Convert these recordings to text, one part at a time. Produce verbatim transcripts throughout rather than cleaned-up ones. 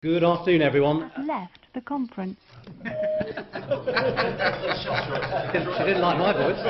Good afternoon, everyone. Has left the conference. She didn't like my voice.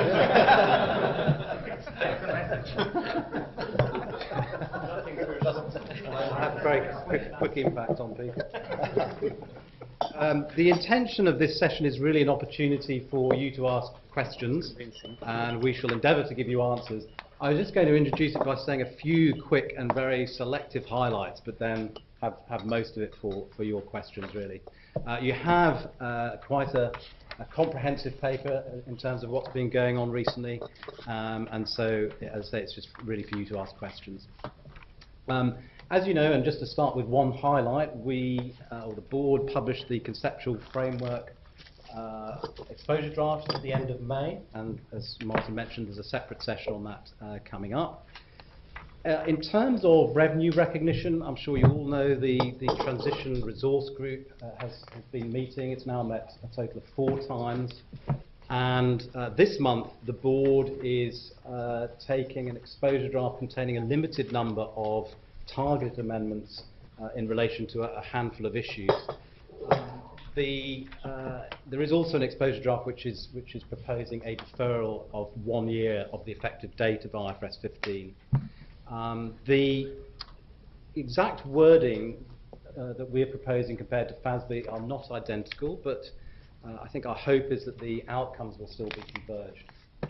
I have a very quick, quick impact on people. Um, the intention of this session is really an opportunity for you to ask questions, and we shall endeavour to give you answers. I was just going to introduce it by saying a few quick and very selective highlights, but then have, have most of it for, for your questions, really. Uh, you have uh, quite a, a comprehensive paper in terms of what's been going on recently, um, and so, as I say, it's just really for you to ask questions. Um, as you know, and just to start with one highlight, we, uh, or the board, published the conceptual framework uh, exposure draft at the end of May, and as Martin mentioned, there's a separate session on that uh, coming up. Uh, in terms of revenue recognition, I'm sure you all know the, the Transition Resource Group uh, has, has been meeting. It's now met a total of four times. And uh, this month, the board is uh, taking an exposure draft containing a limited number of targeted amendments uh, in relation to a, a handful of issues. The, uh, there is also an exposure draft which is, which is proposing a deferral of one year of the effective date of I F R S fifteen. Um, the exact wording uh, that we're proposing compared to F A S B are not identical, but uh, I think our hope is that the outcomes will still be converged.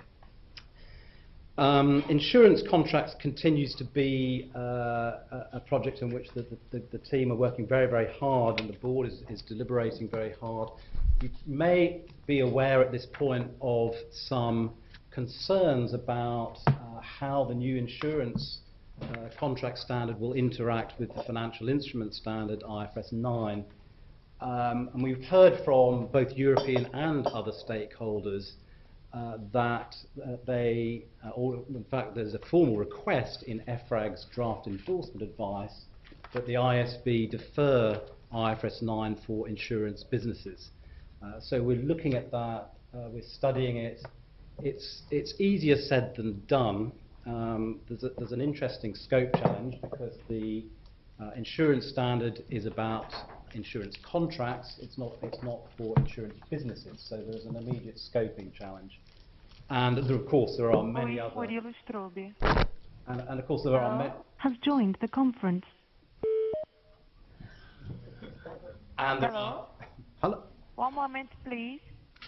Um, insurance contracts continues to be uh, a, a project in which the, the, the team are working very, very hard, and the board is, is deliberating very hard. You may be aware at this point of some concerns about uh, how the new insurance uh, contract standard will interact with the financial instrument standard, I F R S nine. Um, and we've heard from both European and other stakeholders uh, that uh, they, uh, or in fact there's a formal request in E F R A G's draft endorsement advice that the I S B defer I F R S nine for insurance businesses. Uh, so we're looking at that, uh, we're studying it. It's, it's easier said than done. Um, there's, a, there's an interesting scope challenge because the uh, insurance standard is about insurance contracts. It's not, it's not for insurance businesses, so there's an immediate scoping challenge. And there, of course there are many other... And, and of course there are many... Has joined the conference. And there are... Hello? One moment, please.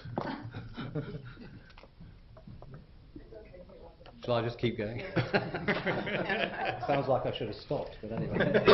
Shall I just keep going? Sounds like I should have stopped, but anyway.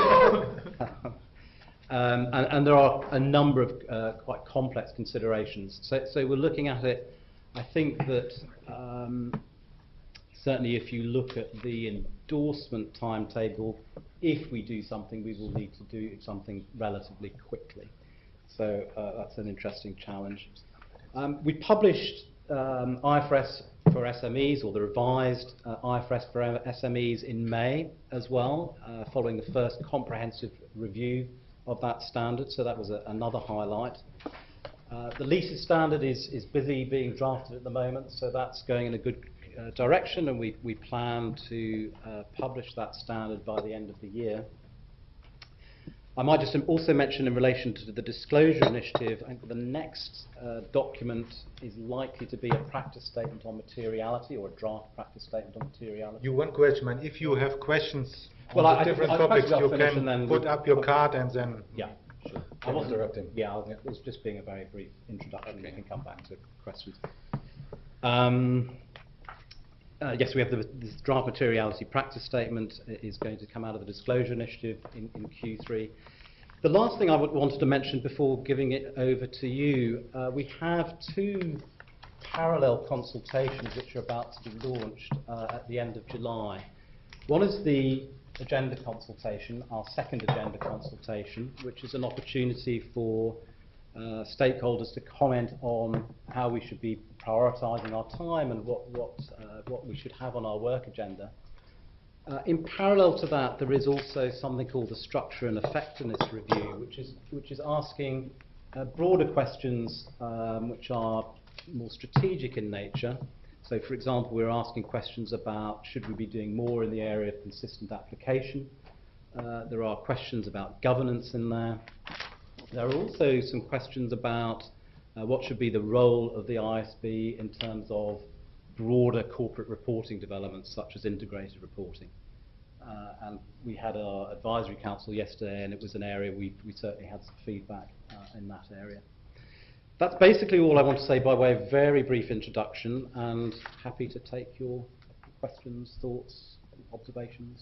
um, and, and there are a number of uh, quite complex considerations. So, so we're looking at it. I think that um, certainly if you look at the endorsement timetable, if we do something, we will need to do something relatively quickly. So uh, that's an interesting challenge. Um, we published um, I F R S for S M Es, or the revised uh, I F R S for S M Es in May as well, uh, following the first comprehensive review of that standard, so that was a, another highlight. Uh, the leases standard is, is busy being drafted at the moment, so that's going in a good uh, direction, and we, we plan to uh, publish that standard by the end of the year. I might just also mention in relation to the disclosure initiative, I think the next uh, document is likely to be a practice statement on materiality, or a draft practice statement on materiality. You one question, man. If you have questions well, on I, the different I, I topics, you can then put up your card and then... Yeah, sure. I wasn't interrupting. Yeah, I was, it was just being a very brief introduction. Okay. We can come back to questions. Um, Uh, yes, we have the, this draft materiality practice statement is going to come out of the disclosure initiative in, in Q three. The last thing I would wanted to mention before giving it over to you, uh, we have two parallel consultations which are about to be launched uh, at the end of July. One is the agenda consultation, our second agenda consultation, which is an opportunity for Uh, stakeholders to comment on how we should be prioritising our time and what, what, uh, what we should have on our work agenda. Uh, in parallel to that, there is also something called the Structure and Effectiveness Review, which is, which is asking uh, broader questions um, which are more strategic in nature. So, for example, we're asking questions about should we be doing more in the area of consistent application, Uh, there are questions about governance in there. There are also some questions about uh, what should be the role of the I S B in terms of broader corporate reporting developments such as integrated reporting. Uh, and we had our advisory council yesterday, and it was an area we, we certainly had some feedback uh, in that area. That's basically all I want to say by way of very brief introduction, and happy to take your questions, thoughts, observations.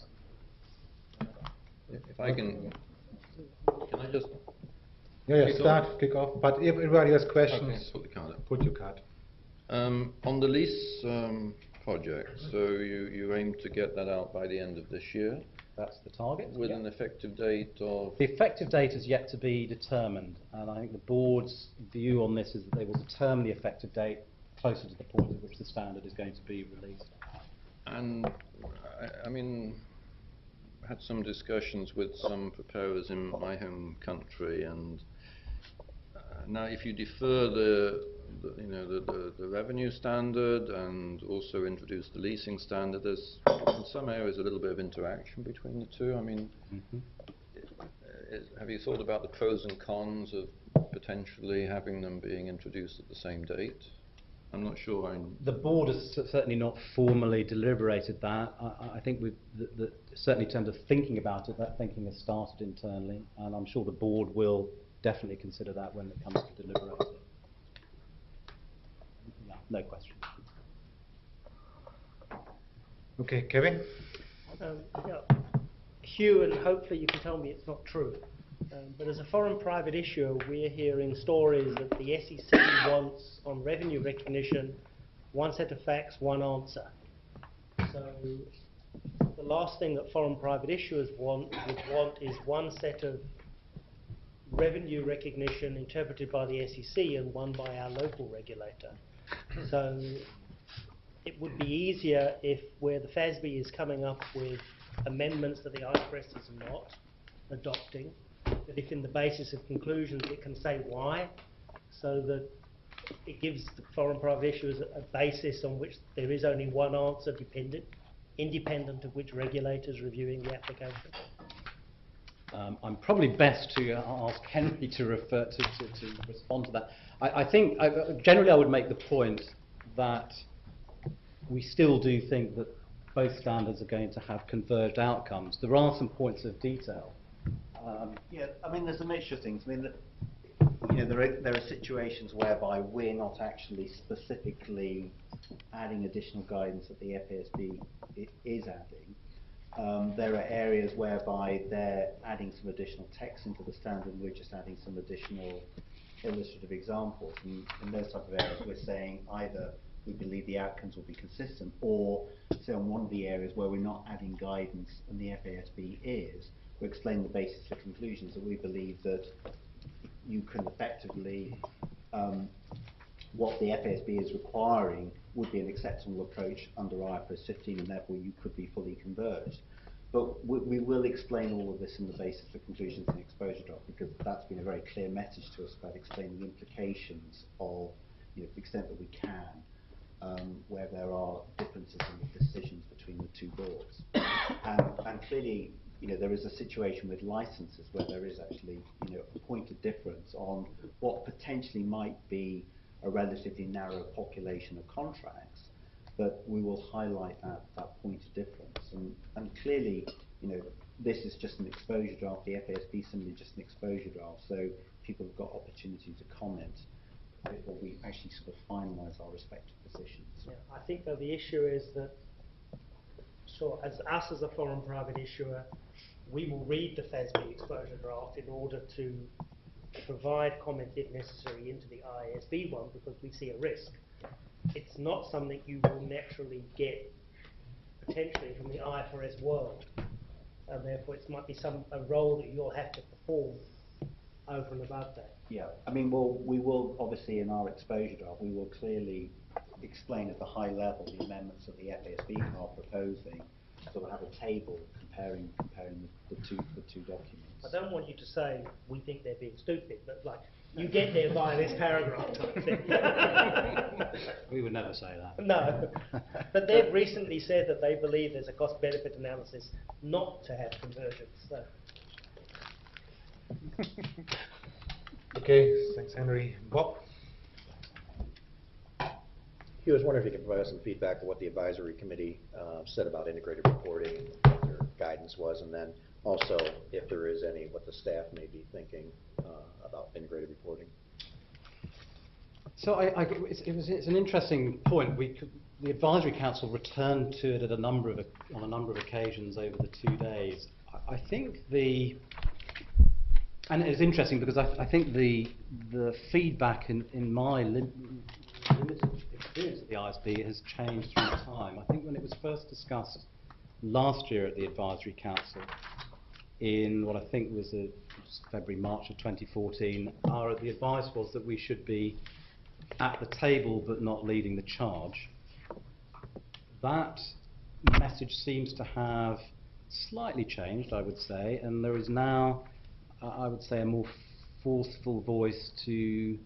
If if I can, can I just, Yeah, yeah, Kick start, kick off. But if everybody has questions, okay, put the card up. put your card. Um, on the lease um, project, so you, you aim to get that out by the end of this year That's the target. with yeah. an effective date of, The effective date is yet to be determined, and I think the board's view on this is that they will determine the effective date closer to the point at which the standard is going to be released. and I, I mean, had some discussions with some preparers in my home country, and uh, now if you defer the, the you know the, the, the revenue standard and also introduce the leasing standard, there's in some areas a little bit of interaction between the two. I mean, Mm-hmm. is, have you thought about the pros and cons of potentially having them being introduced at the same date? I'm not sure. I'm The board has cer- certainly not formally deliberated that. I, I- I think we've, the, the, certainly in terms of thinking about it, that thinking has started internally, and I'm sure the board will definitely consider that when it comes to deliberate it. Yeah, no question. Okay, Kevin? Um, yeah. Hugh, and hopefully you can tell me it's not true, um, but as a foreign private issuer, we're hearing stories that the S E C wants, on revenue recognition, one set of facts, one answer. So the last thing that foreign private issuers want would want is one set of revenue recognition interpreted by the S E C and one by our local regulator. So it would be easier if, where the F A S B is coming up with amendments that the I F R S is not adopting, that if in the basis of conclusions it can say why, so that it gives the foreign private issuers a, a basis on which there is only one answer, dependent, independent of which regulator is reviewing the application. Um, I'm probably best to uh, ask Henry to refer to, to, to respond to that. I, I think I, generally I would make the point that we still do think that both standards are going to have converged outcomes. There are some points of detail. Um, Yeah, I mean, there's a mixture of things. I mean, the, you know, there are, there are situations whereby we're not actually specifically adding additional guidance that the F A S B i- is adding. Um, there are areas whereby they're adding some additional text into the standard, and we're just adding some additional illustrative examples. And in those type of areas, we're saying either we believe the outcomes will be consistent, or say on one of the areas where we're not adding guidance and the F A S B is, we explain the basis for conclusions that we believe that you can effectively, um, what the F A S B is requiring would be an acceptable approach under I F R S fifteen, and therefore you could be fully converged. But we, we will explain all of this in the basis for conclusions and exposure draft, because that's been a very clear message to us about explaining the implications of, you know, to the extent that we can, um, where there are differences in the decisions between the two boards. And, and clearly, you know, there is a situation with licenses where there is actually, you know, a point of difference on what potentially might be a relatively narrow population of contracts, but we will highlight that, that point of difference. And, and clearly, you know, this is just an exposure draft, the F A S B is simply just an exposure draft, so people have got opportunity to comment before we actually sort of finalise our respective positions. Yeah, I think that the issue is that, so as us as a foreign private issuer, we will read the F A S B exposure draft in order to provide comment if necessary into the I A S B one, because we see a risk. It's not something you will naturally get potentially from the I F R S world, and therefore it might be some a role that you'll have to perform over and above that. Yeah, I mean, we'll, we will obviously in our exposure draft, we will clearly explain at the high level the amendments that the F A S B are proposing. So we'll have a table comparing comparing the, the two the two documents. I don't want you to say, we think they're being stupid, but like, you get there via this paragraph type thing. We would never say that. No, but they've recently said that they believe there's a cost-benefit analysis not to have convergence. So. Okay, thanks, Henry. Bob? Hugh, I was wondering if you could provide us some feedback on what the advisory committee uh, said about integrated reporting and what their guidance was, and then also, if there is any, what the staff may be thinking uh, about integrated reporting. So I, I, it's, it was, it's an interesting point. We could, the advisory council returned to it at a number of on a number of occasions over the two days. I, I think the and it's interesting because I, I think the the feedback in in my lim limited experience at the I S B has changed through time. I think when it was first discussed last year at the advisory council, in what I think was the February, March of twenty fourteen, our, the advice was that we should be at the table but not leading the charge. That message seems to have slightly changed, I would say, and there is now, uh, I would say, a more forceful voice to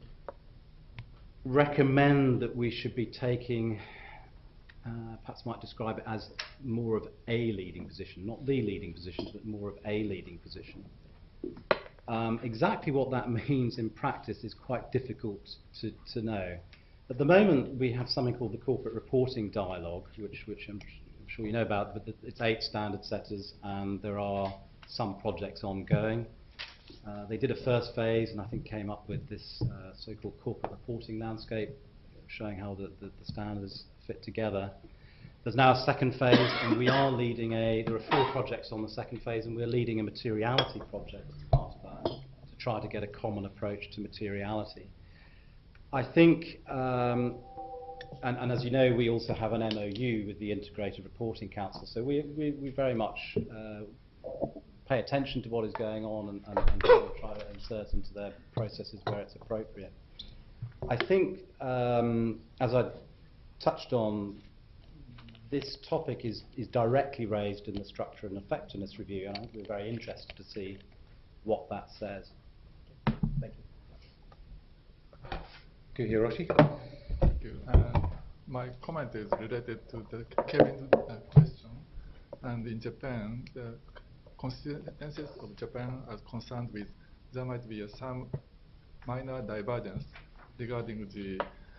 recommend that we should be taking, uh, perhaps might describe it as more of a leading position, not the leading position, but more of a leading position. Um, exactly what that means in practice is quite difficult to, to know. At the moment, we have something called the Corporate Reporting Dialogue, which, which I'm, I'm sure you know about, but it's eight standard setters, and there are some projects ongoing. Uh, they did a first phase, and I think came up with this uh, so-called corporate reporting landscape, showing how the, the, the standards fit together. There's now a second phase, and we are leading a, there are four projects on the second phase, and we're leading a materiality project as part of that, to try to get a common approach to materiality. I think, um, and, and as you know, we also have an M O U with the Integrated Reporting Council, so we, we, we very much uh, pay attention to what is going on and, and, and try to insert into their processes where it's appropriate. I think, um, as I touched on, this topic is, is directly raised in the structure and effectiveness review, and I think we're very interested to see what that says. Thank you. Okay, Hiroshi? Thank you. Uh, my comment is related to the Kevin's uh, question. And in Japan, the constituencies of Japan are concerned with there might be a, some minor divergence regarding the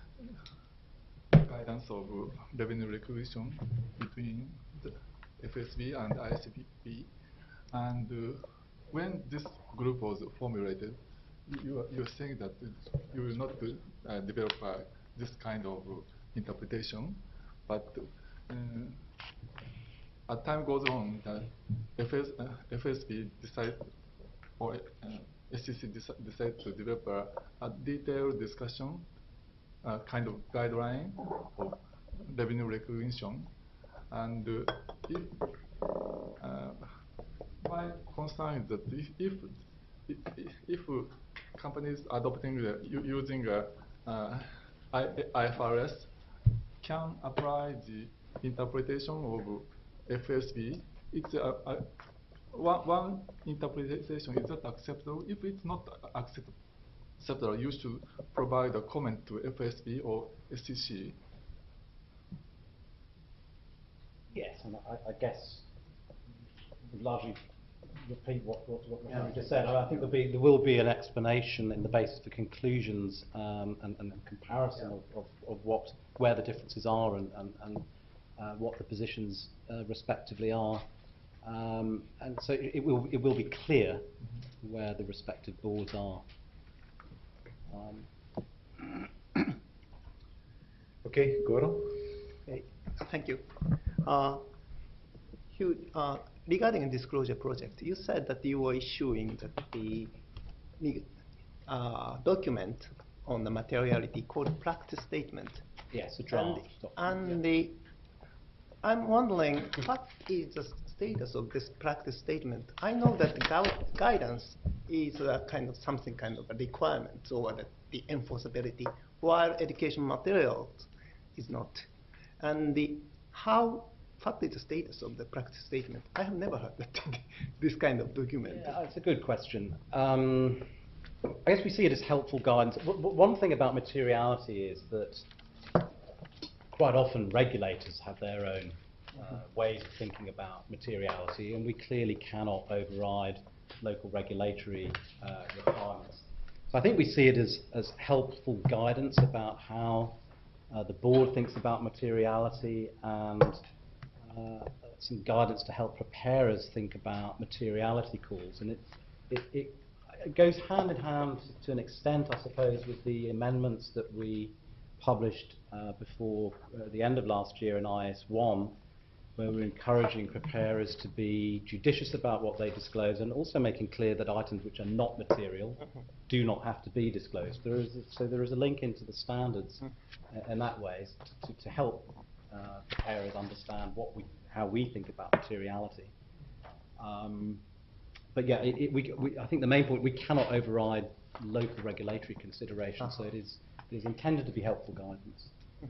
guidance of revenue recognition between the F S B and I S B. And uh, when this group was formulated, you, you're saying that you will not uh, develop uh, this kind of uh, interpretation, but uh, as time goes on, the F S, uh, F S B decide, or uh, S E C deci decide to develop a, a detailed discussion, uh, kind of guideline of revenue recognition. And uh, if, uh, my concern is that if, if, if, if companies adopting the, using uh, uh, I F R S can apply the interpretation of F S B, it's a, a, one, one interpretation is not acceptable. If it's not acceptable, you should provide a comment to F S B or S E C. Yes, and I, I guess largely repeat what, what, what yeah. Henry just said. I think there'll be, there will be an explanation in the basis of the conclusions um, and, and a comparison yeah. of, of, of what, where the differences are and, and, and uh, what the positions uh, respectively are. Um, and so it, it, will, it will be clear mm-hmm. where the respective boards are. Um. Okay, Goro? Okay. Thank you. Uh, Hugh, uh, regarding disclosure project, you said that you were issuing the, the uh, document on the materiality called practice statement. Yes, a draft. And, and yeah. the, I'm wondering what is the status of this practice statement? I know that the gu guidance is a kind of something kind of a requirement or the, the enforceability, while education materials is not. And the, how what is the status of the practice statement? I have never heard that this kind of document. Yeah, it's a good question. Um, I guess we see it as helpful guidance. W w one thing about materiality is that quite often regulators have their own uh, ways of thinking about materiality, and we clearly cannot override local regulatory uh, requirements. So I think we see it as, as helpful guidance about how uh, the board thinks about materiality, and uh, some guidance to help preparers think about materiality calls. And it, it, it, it goes hand in hand to an extent, I suppose, with the amendments that we published uh, before uh, the end of last year in I S one, where we're encouraging preparers to be judicious about what they disclose, and also making clear that items which are not material do not have to be disclosed. There is a, so there is a link into the standards uh, in that way to, to, to help uh, preparers understand what we, how we think about materiality. Um, but yeah, it, it, we, we, I think the main point, we cannot override local regulatory considerations, so it is, it is intended to be helpful guidance.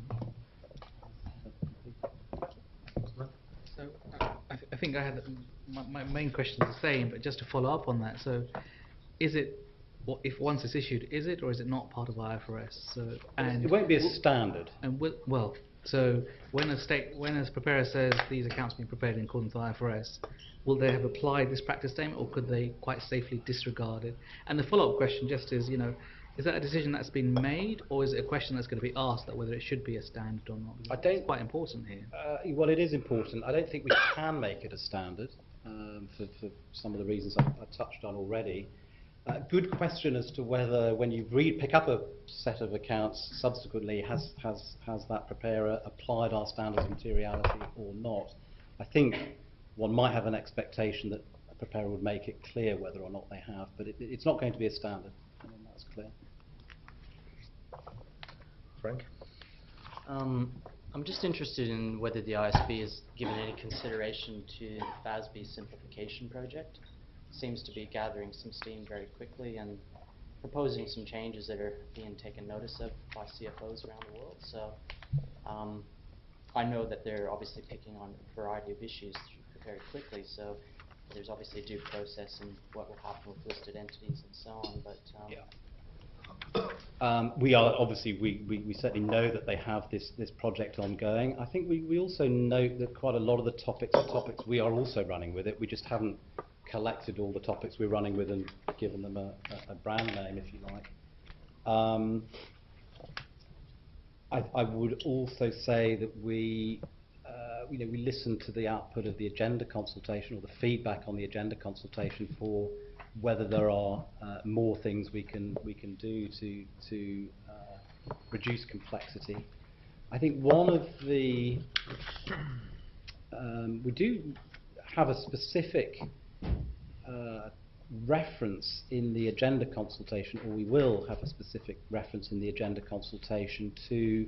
So uh, I, th I think I had my, my main question is the same, but just to follow up on that. So, is it, what if once it's issued, is it or is it not part of I F R S? So, and it won't be a standard. And will, well, so when a state, when a preparer says these accounts have been prepared in accordance with I F R S, will they have applied this practice statement, or could they quite safely disregard it? And the follow-up question just is, you know, is that a decision that's been made, or is it a question that's going to be asked that whether it should be a standard or not? I don't. It's quite important here. Uh, well, it is important. I don't think we can make it a standard um, for, for some of the reasons I, I touched on already. Uh, good question as to whether, when you read, pick up a set of accounts subsequently, has has has that preparer applied our standards of materiality or not? I think one might have an expectation that a preparer would make it clear whether or not they have, but it, it's not going to be a standard. I mean, that's clear. Frank? Um, I'm just interested in whether the I S B has given any consideration to the F A S B simplification project. Seems to be gathering some steam very quickly and proposing some changes that are being taken notice of by C F Os around the world. So um, I know that they're obviously picking on a variety of issues very quickly, so there's obviously a due process in what will happen with listed entities and so on. But um, yeah. Um, we are obviously we, we, we certainly know that they have this this project ongoing. I think we, we also note that quite a lot of the topics are topics we are also running with it. We just haven't collected all the topics we're running with and given them a, a, a brand name, if you like. Um, I, I would also say that we uh, you know we listen to the output of the agenda consultation, or the feedback on the agenda consultation, for whether there are uh, more things we can we can do to to uh, reduce complexity. I think one of the um, we do have a specific uh, reference in the agenda consultation, or we will have a specific reference in the agenda consultation to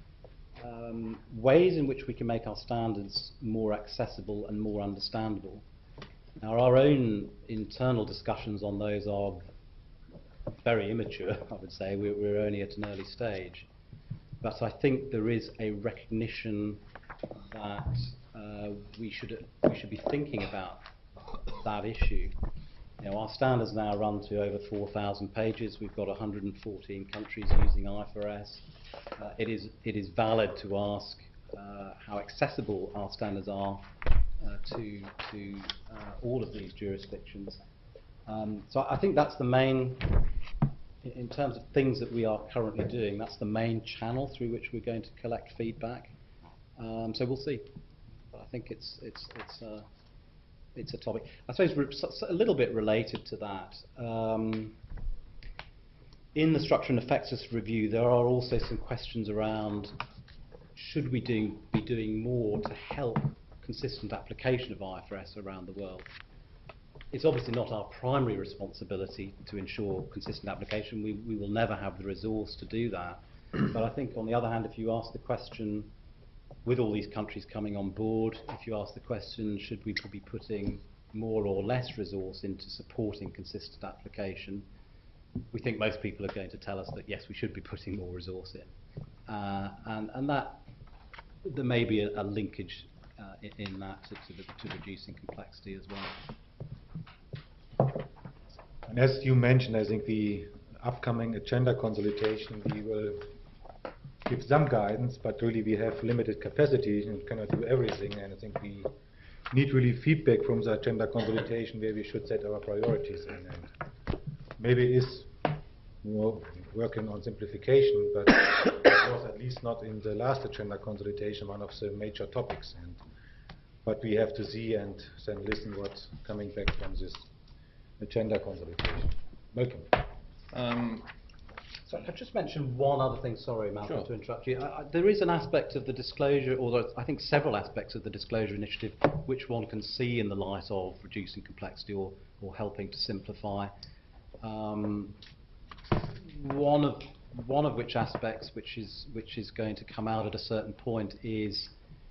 um, ways in which we can make our standards more accessible and more understandable. Now, our own internal discussions on those are very immature, I would say. We're, we're only at an early stage. But I think there is a recognition that uh, we should we should be thinking about that issue. You know, our standards now run to over four thousand pages. We've got one hundred fourteen countries using I F R S. Uh, it is it is valid to ask uh, how accessible our standards are Uh, to to uh, all of these jurisdictions. Um, so I think that's the main, in, in terms of things that we are currently doing, that's the main channel through which we're going to collect feedback. Um, so we'll see. But I think it's it's it's uh, it's a topic. I suppose re so, so a little bit related to that. Um, in the structure and effectiveness review, there are also some questions around: should we do be doing more to help consistent application of I F R S around the world? It's obviously not our primary responsibility to ensure consistent application. We, we will never have the resource to do that. But I think, on the other hand, if you ask the question, with all these countries coming on board, if you ask the question, should we be putting more or less resource into supporting consistent application, we think most people are going to tell us that yes, we should be putting more resource in. Uh, and, and that, there may be a, a linkage uh, i- in that to, to, the, to reducing complexity as well. And as you mentioned, I think the upcoming agenda consolidation, we will give some guidance, but really we have limited capacity and cannot do everything. And I think we need really feedback from the agenda consolidation where we should set our priorities in. And maybe it is more working on simplification, but it was at least not in the last agenda consolidation one of the major topics. And but we have to see and then listen what's coming back from this agenda consolidation. Welcome. Um, So I'll just mention one other thing, sorry Malcolm Sure. to interrupt you. I, I, there is an aspect of the disclosure, or there- I think several aspects of the disclosure initiative which one can see in the light of reducing complexity or, or helping to simplify. Um, one of one of which aspects which is which is going to come out at a certain point is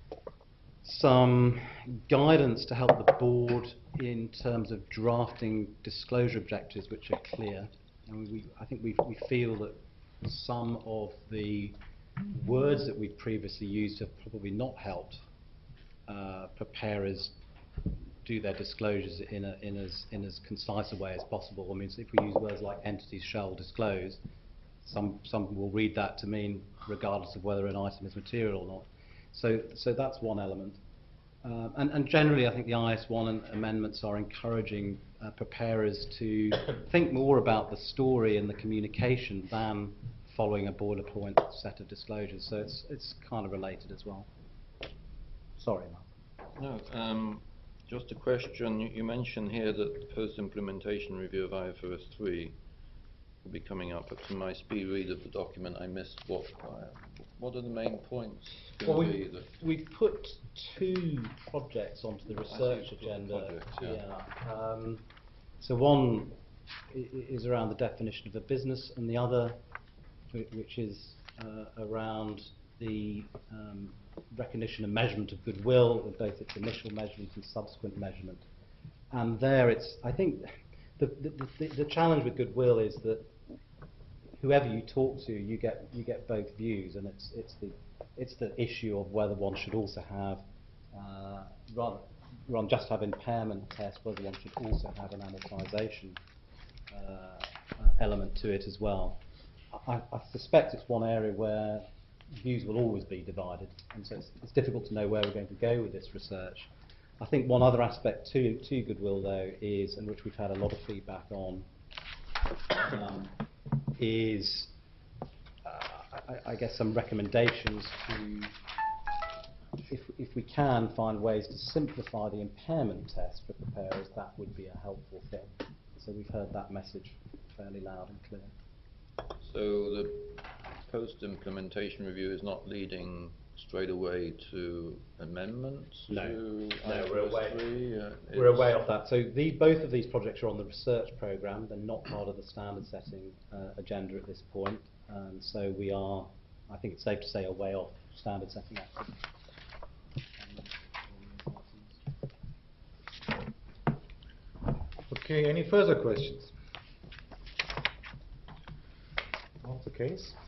some guidance to help the board in terms of drafting disclosure objectives which are clear. And we, I think we, we feel that some of the words that we've previously used have probably not helped uh, preparers do their disclosures in, a, in, as, in as concise a way as possible. I mean, so if we use words like entities shall disclose, some, some will read that to mean regardless of whether an item is material or not. So, so that's one element. Uh, and, and generally, I think the I S one amendments are encouraging uh, preparers to think more about the story and the communication than following a boiler point set of disclosures. So it's, it's kind of related as well. Sorry, Mark. No, um, just a question. You, you mentioned here that the post-implementation review of I F R S three will be coming up. But from my speed read of the document, I missed what. Uh, what are the main points going Well, to be? we, That we put two projects onto the research see, agenda. projects, yeah. Um, so one i- i- is around the definition of a business, and the other, whi- which is uh, around the um, recognition and measurement of goodwill, with both its initial measurement and subsequent measurement. And there, it's I think the the, the, the challenge with goodwill is that whoever you talk to, you get you get both views, and it's it's the it's the issue of whether one should also have uh, rather rather than just have impairment tests, whether one should also have an amortization uh, uh, element to it as well. I, I suspect it's one area where views will always be divided, and so it's, it's difficult to know where we're going to go with this research. I think one other aspect to to goodwill though is, and which we've had a lot of feedback on. Um, is, uh, I, I guess, some recommendations to, if, if we can find ways to simplify the impairment test for preparers, that would be a helpful thing. So we've heard that message fairly loud and clear. So the post-implementation review is not leading straight away to amendments No. to No, I we're F R S away. three? Uh, We're it's- away off that. So the, both of these projects are on the research programme. They're not part of the standard setting uh, agenda at this point. And so we are, I think it's safe to say, away off standard setting activity. Okay, any further questions? Not the case.